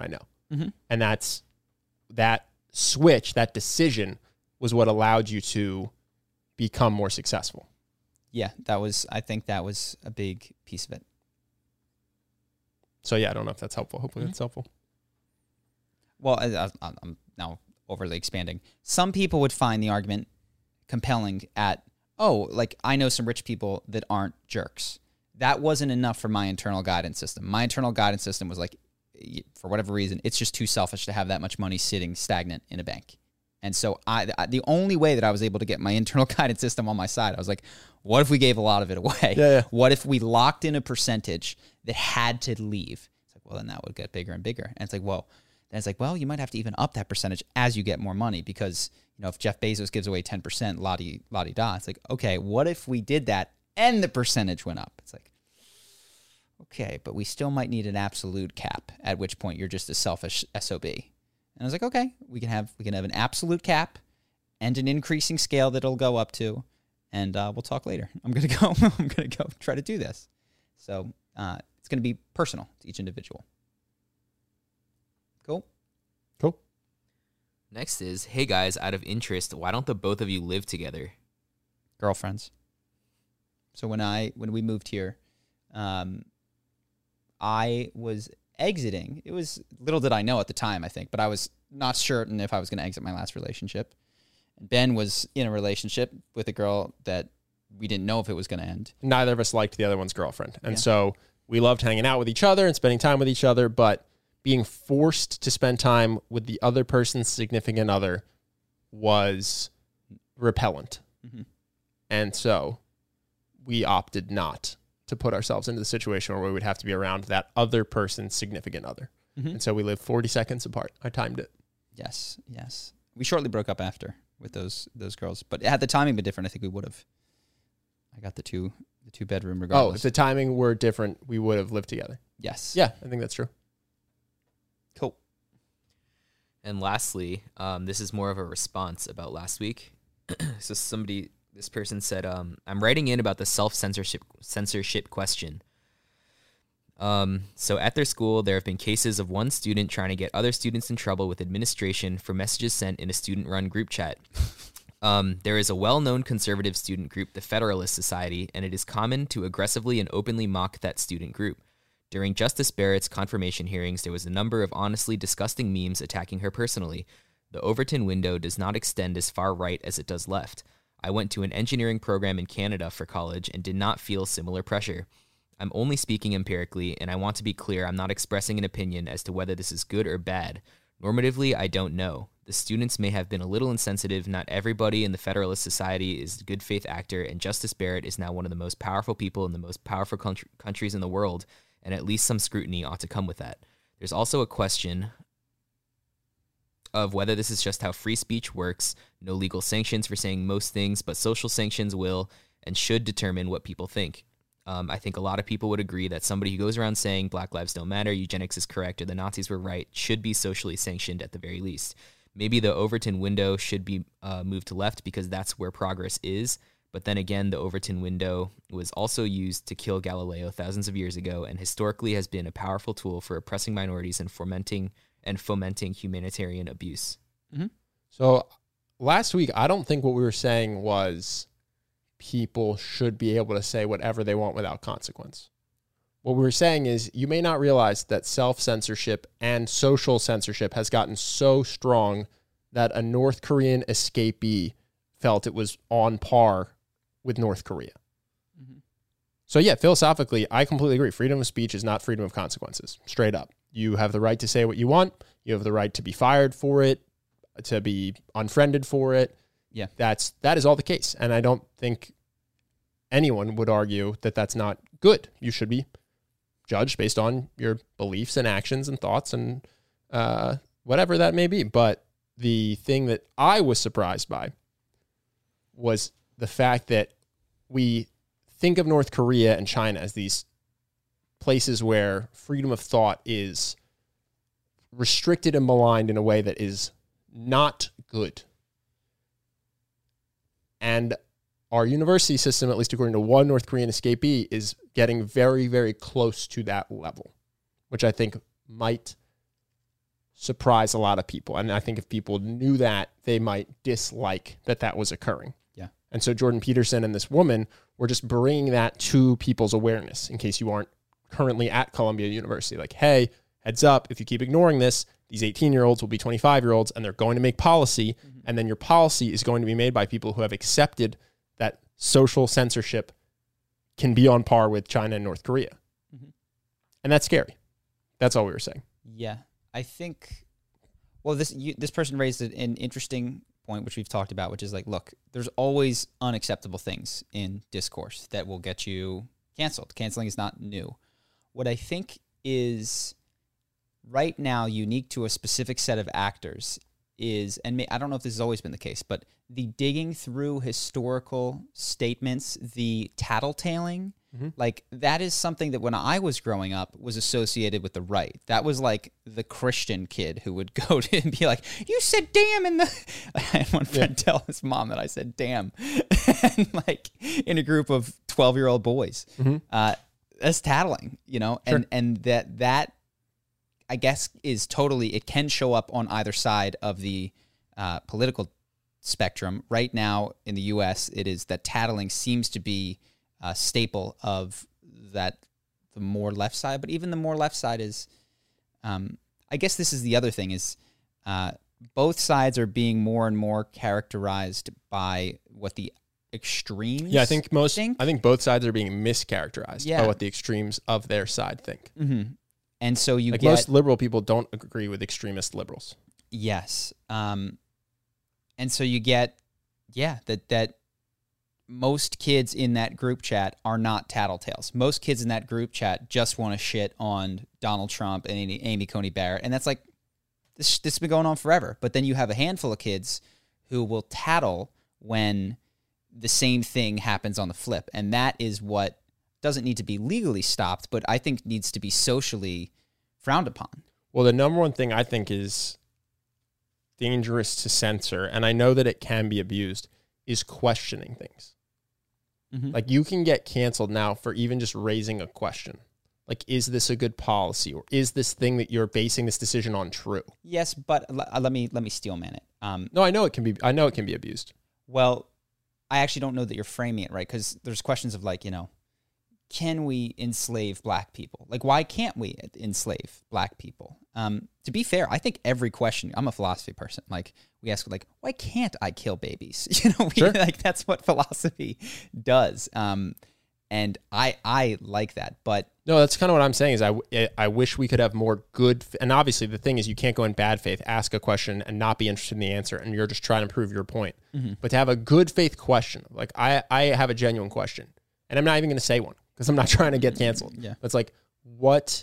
Mm-hmm. And that's that switch, that decision was what allowed you to become more successful. Yeah, that was, I think that was a big piece of it. So yeah, I don't know if that's helpful. Hopefully Mm-hmm. that's helpful. Well, I, I, I'm now overly expanding. Some people would find the argument compelling at, oh, like I know some rich people that aren't jerks. That wasn't enough for my internal guidance system. My internal guidance system was like, for whatever reason, it's just too selfish to have that much money sitting stagnant in a bank. And so I, the only way that I was able to get my internal guidance system on my side, I was like, what if we gave a lot of it away? Yeah, yeah. What if we locked in a percentage that had to leave? It's like, well, then that would get bigger and bigger. And it's like, whoa. Then it's like, well, you might have to even up that percentage as you get more money because, you know, if Jeff Bezos gives away ten percent, la-di, la-di-da. It's like, okay, what if we did that and the percentage went up? It's like, okay, but we still might need an absolute cap, at which point you're just a selfish S O B. And I was like, okay, we can have we can have an absolute cap and an increasing scale that it'll go up to, and uh, we'll talk later. I'm gonna go. I'm gonna go try to do this. So uh, it's gonna be personal to each individual. Cool. Cool. Next is, hey guys, out of interest, why don't the both of you live together? Girlfriends. So when I when we moved here, um, I was exiting. It was little did I know at the time, I think, but I was not certain if I was going to exit my last relationship. Ben was in a relationship with a girl that we didn't know if it was going to end. Neither of us liked the other one's girlfriend. And Yeah. so we loved hanging out with each other and spending time with each other, but being forced to spend time with the other person's significant other was repellent. Mm-hmm. And so we opted not to put ourselves into the situation where we would have to be around that other person's significant other. Mm-hmm. And so we lived forty seconds apart. I timed it. Yes, yes. We shortly broke up after with those those girls, but had the timing been different, I think we would have. I got the two the two bedroom Oh, if regardless. the timing were different, we would have lived together. Yes. Yeah, I think that's true. Cool. And lastly, um, this is more of a response about last week. So somebody, this person said, um, I'm writing in about the self-censorship censorship question. Um, so at their school, there have been cases of one student trying to get other students in trouble with administration for messages sent in a student-run group chat. Um, there is a well-known conservative student group, the Federalist Society, and it is common to aggressively and openly mock that student group. During Justice Barrett's confirmation hearings, there was a number of honestly disgusting memes attacking her personally. The Overton window does not extend as far right as it does left. I went to an engineering program in Canada for college and did not feel similar pressure. I'm only speaking empirically, and I want to be clear, I'm not expressing an opinion as to whether this is good or bad. Normatively, I don't know. The students may have been a little insensitive. Not everybody in the Federalist Society is a good faith actor, and Justice Barrett is now one of the most powerful people in the most powerful country- countries in the world, and at least some scrutiny ought to come with that. There's also a question of whether this is just how free speech works. No legal sanctions for saying most things, but social sanctions will and should determine what people think. Um, I think a lot of people would agree that somebody who goes around saying Black lives don't matter, eugenics is correct, or the Nazis were right should be socially sanctioned at the very least. Maybe the Overton window should be uh, moved to left because that's where progress is. But then again, the Overton window was also used to kill Galileo thousands of years ago and historically has been a powerful tool for oppressing minorities and fomenting and fomenting humanitarian abuse. Mm-hmm. So last week, I don't think what we were saying was people should be able to say whatever they want without consequence. What we were saying is you may not realize that self-censorship and social censorship has gotten so strong that a North Korean escapee felt it was on par with North Korea. Mm-hmm. So yeah, philosophically, I completely agree. Freedom of speech is not freedom of consequences, straight up. You have the right to say what you want. You have the right to be fired for it, to be unfriended for it. Yeah. That's, that is all the case. And I don't think anyone would argue that that's not good. You should be judged based on your beliefs and actions and thoughts and uh, whatever that may be. But the thing that I was surprised by was the fact that we think of North Korea and China as these places where freedom of thought is restricted and maligned in a way that is not good. And our university system, at least according to one North Korean escapee, is getting very, very close to that level, which I think might surprise a lot of people. And I think if people knew that, they might dislike that that was occurring. Yeah. And so Jordan Peterson and this woman were just bringing that to people's awareness in case you aren't currently at Columbia University. Like, hey, heads up, if you keep ignoring this, these eighteen-year-olds will be twenty-five-year-olds, and they're going to make policy, mm-hmm. and then your policy is going to be made by people who have accepted that social censorship can be on par with China and North Korea. Mm-hmm. And that's scary. That's all we were saying. Yeah. I think, well, this you, this person raised an interesting point, which we've talked about, which is like, look, there's always unacceptable things in discourse that will get you canceled. Canceling is not new. What I think is right now unique to a specific set of actors is, and may, I don't know if this has always been the case, but the digging through historical statements, the tattletaling, mm-hmm. like that is something that when I was growing up was associated with the right. That was like the Christian kid who would go to and be like, you said damn in the... I had one friend yeah. tell his mom that I said damn. And like in a group of twelve-year-old boys. Mm-hmm. Uh, that's tattling, you know? Sure. And, and that that... I guess is totally, it can show up on either side of the uh, political spectrum. Right now in the U S, it is that tattling seems to be a staple of that, the more left side, but even the more left side is, um, I guess this is the other thing is uh, both sides are being more and more characterized by what the extremes Yeah, I think most, think. I think both sides are being mischaracterized yeah. by what the extremes of their side think. Mm-hmm. And so you like get... most liberal people don't agree with extremist liberals. Yes. Um, and so you get, yeah, that that most kids in that group chat are not tattletales. Most kids in that group chat just want to shit on Donald Trump and Amy, Amy Coney Barrett. And that's like, this, this has been going on forever. But then you have a handful of kids who will tattle when the same thing happens on the flip. And that is what doesn't need to be legally stopped, but I think needs to be socially frowned upon. Well, the number one thing I think is dangerous to censor, and I know that it can be abused, is questioning things. Mm-hmm. Like you can get canceled now for even just raising a question. Like, is this a good policy, or is this thing that you're basing this decision on true? Yes, but l- let me let me steelman it. Um, no, I know it can be. I know it can be abused. Well, I actually don't know that you're framing it right, because there's questions of like, you know, can we enslave black people? Like, why can't we enslave black people? Um, to be fair, I think every question, I'm a philosophy person. Like, we ask, like, why can't I kill babies? You know, we, sure. like that's what philosophy does. Um, and I I like that. But no, that's kind of what I'm saying is I, I wish we could have more good. And obviously, the thing is, you can't go in bad faith, ask a question, and not be interested in the answer, and you're just trying to prove your point. Mm-hmm. But to have a good faith question, like I, I have a genuine question, and I'm not even going to say one, because I'm not trying to get canceled. Yeah. But it's like, what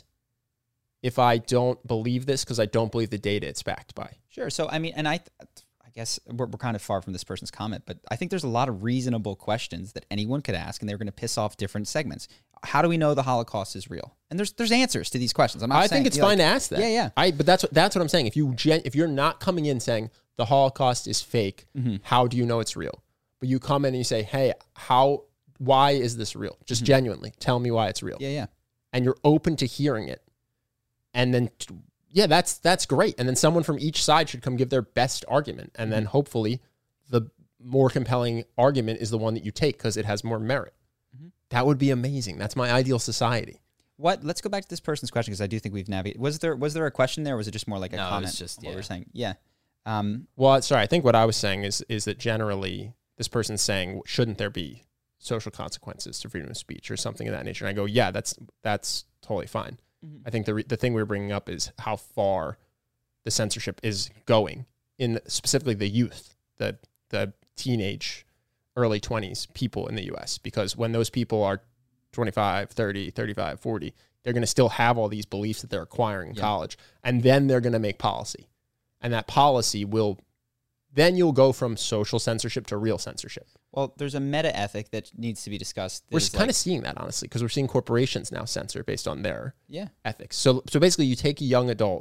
if I don't believe this because I don't believe the data it's backed by? Sure. So, I mean, and I I guess we're, we're kind of far from this person's comment, but I think there's a lot of reasonable questions that anyone could ask, and they're going to piss off different segments. How do we know the Holocaust is real? And there's there's answers to these questions. I'm not I saying, think it's you know, fine like, to ask that. Yeah, yeah. I, but that's what, that's what I'm saying. If, you gen, if you're not coming in saying the Holocaust is fake, mm-hmm. how do you know it's real? But you come in and you say, hey, how... why is this real? Just mm-hmm. genuinely tell me why it's real. Yeah, yeah. And you're open to hearing it. And then, yeah, that's that's great. And then someone from each side should come give their best argument. And mm-hmm. then hopefully the more compelling argument is the one that you take because it has more merit. Mm-hmm. That would be amazing. That's my ideal society. What? Let's go back to this person's question, because I do think we've navigated. Was there was there a question there, or was it just more like a no, comment? It was just, what yeah. we're saying. Yeah. Um, well, sorry. I think what I was saying is is that generally this person's saying, shouldn't there be social consequences to freedom of speech or something of that nature? And I go, yeah, that's that's totally fine. Mm-hmm. I think the re- the thing we were bringing up is how far the censorship is going in specifically the youth, the the teenage, early twenties people in the U S, because when those people are twenty-five, thirty, thirty-five, forty, they're going to still have all these beliefs that they're acquiring in yeah. college, and then they're going to make policy. And that policy will, then you'll go from social censorship to real censorship. Well, there's a meta ethic that needs to be discussed. We're kind like, of seeing that, honestly, because we're seeing corporations now censor based on their yeah. ethics. So, so basically, you take a young adult,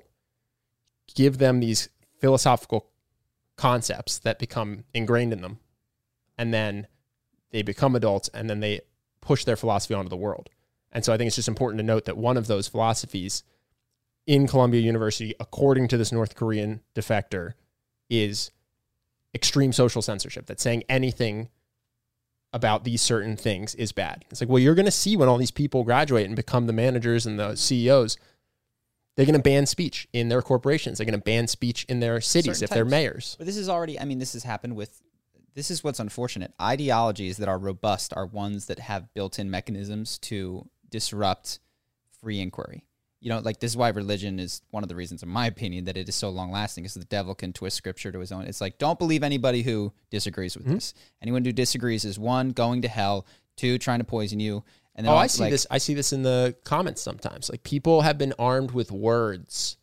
give them these philosophical concepts that become ingrained in them, and then they become adults, and then they push their philosophy onto the world. And so I think it's just important to note that one of those philosophies in Columbia University, according to this North Korean defector, is extreme social censorship. That's saying anything about these certain things is bad. It's like, well, you're going to see when all these people graduate and become the managers and the C E Os, they're going to ban speech in their corporations. They're going to ban speech in their cities Certain if they're types. mayors. But this is already, I mean, this has happened with, this is what's unfortunate. Ideologies that are robust are ones that have built-in mechanisms to disrupt free inquiry. You know, like this is why religion is one of the reasons, in my opinion, that it is so long-lasting, is the devil can twist scripture to his own. It's like, don't believe anybody who disagrees with mm-hmm. this. Anyone who disagrees is, one, going to hell, two, trying to poison you. And oh, all, I see like, this. I see this in the comments sometimes. Like, people have been armed with words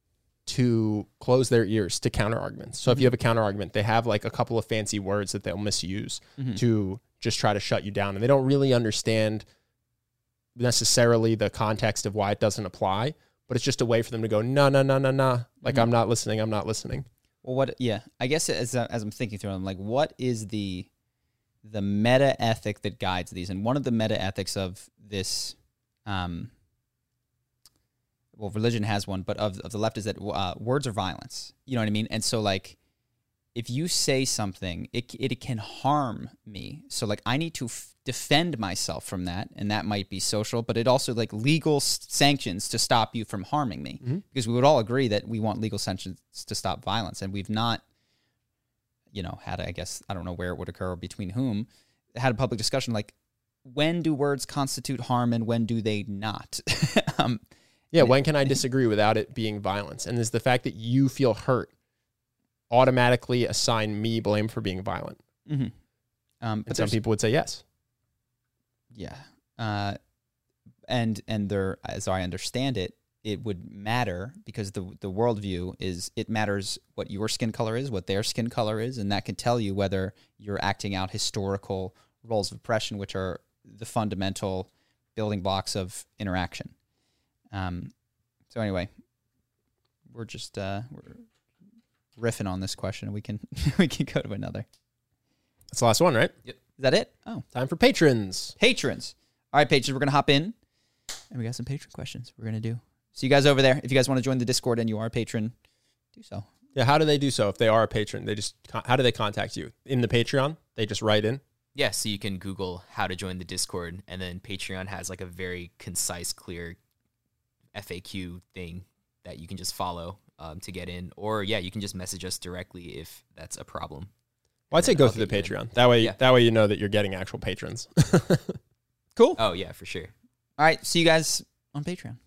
to close their ears to counter arguments. So mm-hmm. if you have a counter argument, they have like a couple of fancy words that they'll misuse mm-hmm. to just try to shut you down. And they don't really understand necessarily the context of why it doesn't apply, but it's just a way for them to go, no, no, no, no, no. Like, mm-hmm. I'm not listening. I'm not listening. Well, what, yeah, I guess as, as I'm thinking through it, I'm like, what is the, the meta ethic that guides these? And one of the meta ethics of this, um, well, religion has one, but of, of the left is that uh, words are violence. You know what I mean? And so, like, if you say something, it it can harm me. So, like, I need to f- defend myself from that, and that might be social, but it also, like, legal s- sanctions to stop you from harming me. Mm-hmm. Because we would all agree that we want legal sanctions to stop violence, and we've not, you know, had, I guess, I don't know where it would occur or between whom, had a public discussion, like, when do words constitute harm and when do they not? um, yeah, when can I disagree without it being violence? And is the fact that you feel hurt automatically assign me blame for being violent? Mm-hmm. Um, but and some people would say yes. Yeah. Uh, and and there, as I understand it, it would matter because the the worldview is, it matters what your skin color is, what their skin color is, and that can tell you whether you're acting out historical roles of oppression, which are the fundamental building blocks of interaction. Um. So anyway, we're just uh, we're riffing on this question. We can we can go to another. That's the last one, right? Yep. Is that it? Oh, time for patrons. Patrons. All right, patrons, we're gonna hop in, and we got some patron questions we're gonna do. See you guys over there. If you guys want to join the Discord and you are a patron, do so. Yeah, how do they do so if they are a patron? They just how do they contact you? In the Patreon? They just write in? Yeah, so you can Google how to join the Discord, and then Patreon has like a very concise, clear F A Q thing that you can just follow um, to get in. Or, yeah, you can just message us directly if that's a problem. Well, I'd say go through the Patreon. That way, yeah. that way you know that you're getting actual patrons. Cool. Oh, yeah, for sure. All right, see you guys on Patreon.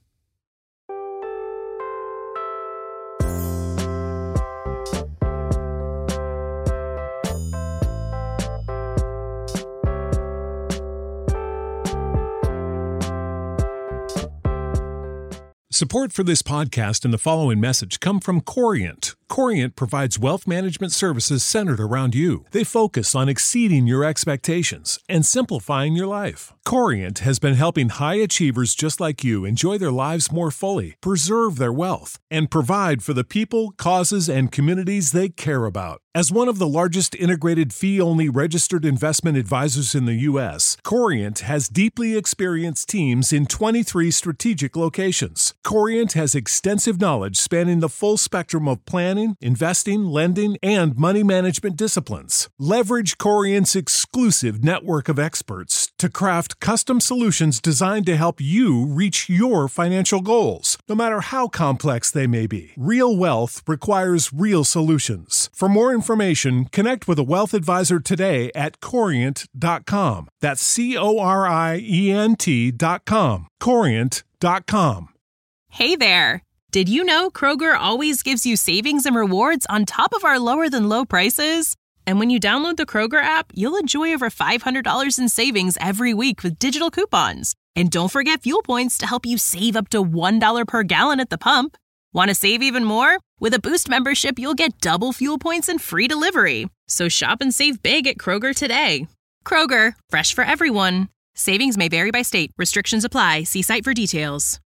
Support for this podcast and the following message come from Corient. Corient provides wealth management services centered around you. They focus on exceeding your expectations and simplifying your life. Corient has been helping high achievers just like you enjoy their lives more fully, preserve their wealth, and provide for the people, causes, and communities they care about. As one of the largest integrated fee-only registered investment advisors in the U S, Corient has deeply experienced teams in twenty-three strategic locations. Corient has extensive knowledge spanning the full spectrum of planning, investing, lending, and money management disciplines. Leverage Corient's exclusive network of experts to craft custom solutions designed to help you reach your financial goals, no matter how complex they may be. Real wealth requires real solutions. For more information, connect with a wealth advisor today at corient dot com. That's C O R I E N T dot com. corient dot com. Hey there! Did you know Kroger always gives you savings and rewards on top of our lower-than-low prices? And when you download the Kroger app, you'll enjoy over five hundred dollars in savings every week with digital coupons. And don't forget fuel points to help you save up to one dollar per gallon at the pump. Want to save even more? With a Boost membership, you'll get double fuel points and free delivery. So shop and save big at Kroger today. Kroger, fresh for everyone. Savings may vary by state. Restrictions apply. See site for details.